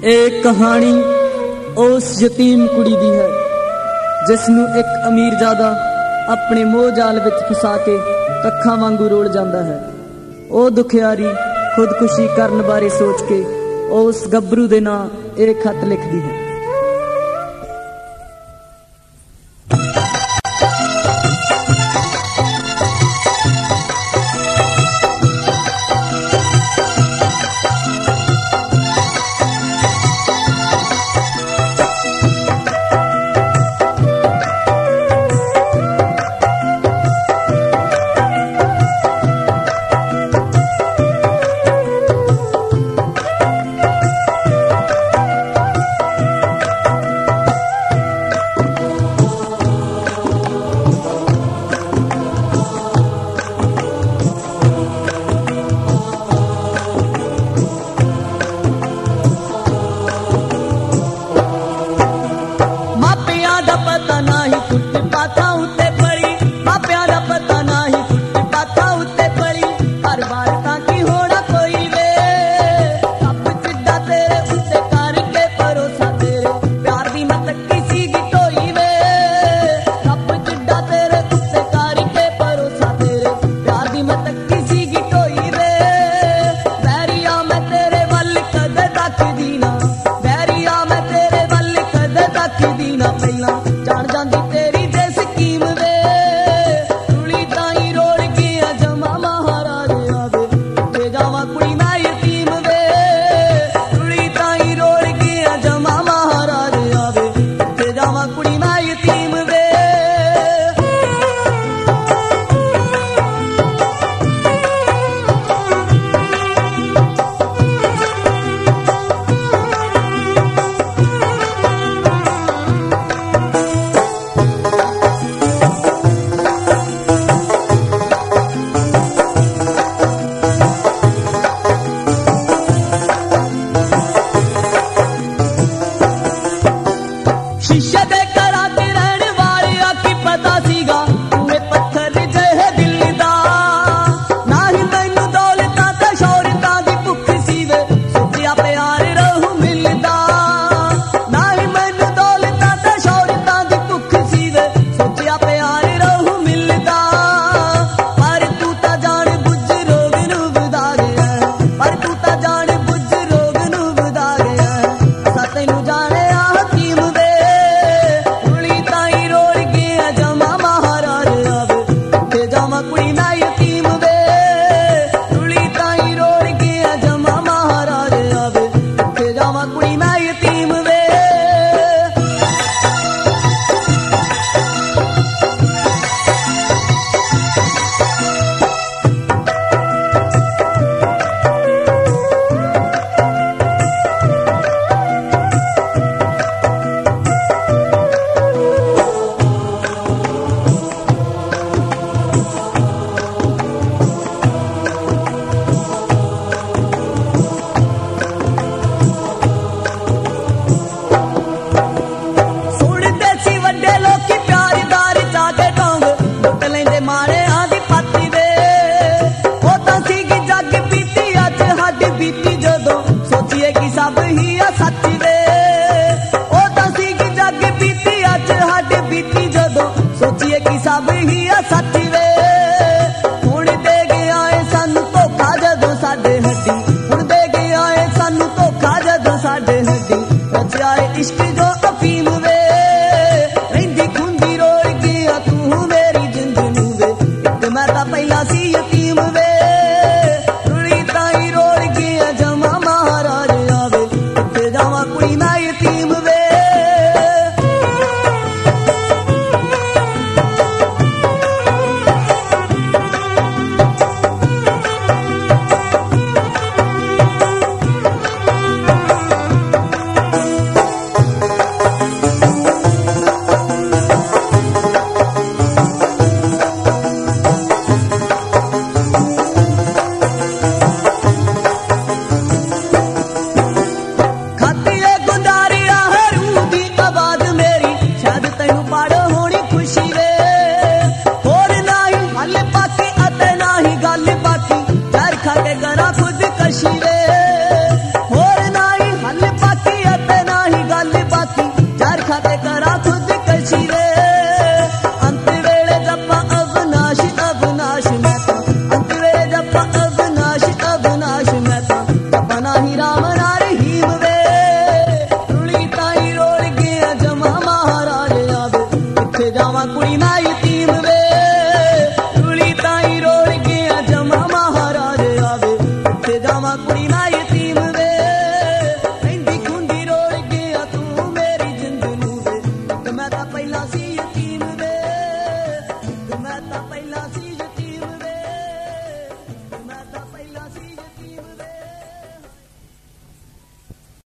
ਇਹ ਕਹਾਣੀ ਉਸ ਯਤੀਮ ਕੁੜੀ ਦੀ ਹੈ ਜਿਸ ਨੂੰ ਇੱਕ ਅਮੀਰਜ਼ਾਦਾ ਆਪਣੇ ਮੋਹ ਜਾਲ ਵਿੱਚ ਫਸਾ ਕੇ ਕੱਖਾਂ ਵਾਂਗੂ ਰੋਲ ਜਾਂਦਾ ਹੈ। ਉਹ ਦੁਖਿਆਰੀ ਖੁਦਕੁਸ਼ੀ ਕਰਨ ਬਾਰੇ ਸੋਚ ਕੇ ਉਸ ਗੱਭਰੂ ਦੇ ਨਾਂ ਇਹ ਖਤ ਲਿਖਦੀ ਹੈ। ਕਿੱਥੇ ਜਾਵਾਂ ਕੁੜੀ ਮੈਂ ਯਤੀਮ ਵੇ ਰੂਲੀ ਤਾਈ ਰੋੜ ਗਿਆ ਜਮਾ ਮਹਾਰਾਜ ਆਵੇ ਕਿੱਥੇ ਜਾਵਾਂ ਕੁੜੀ ਮੈਂ ਯਤੀਮ ਵੇ ਰਹਿੰਦੀ ਖੁੰਦੀ ਰੋੜ ਗਿਆ ਤੂੰ ਮੇਰੀ ਜਿੰਦ ਨੂੰ ਵੇ ਮੈਂ ਤਾਂ ਪਹਿਲਾਂ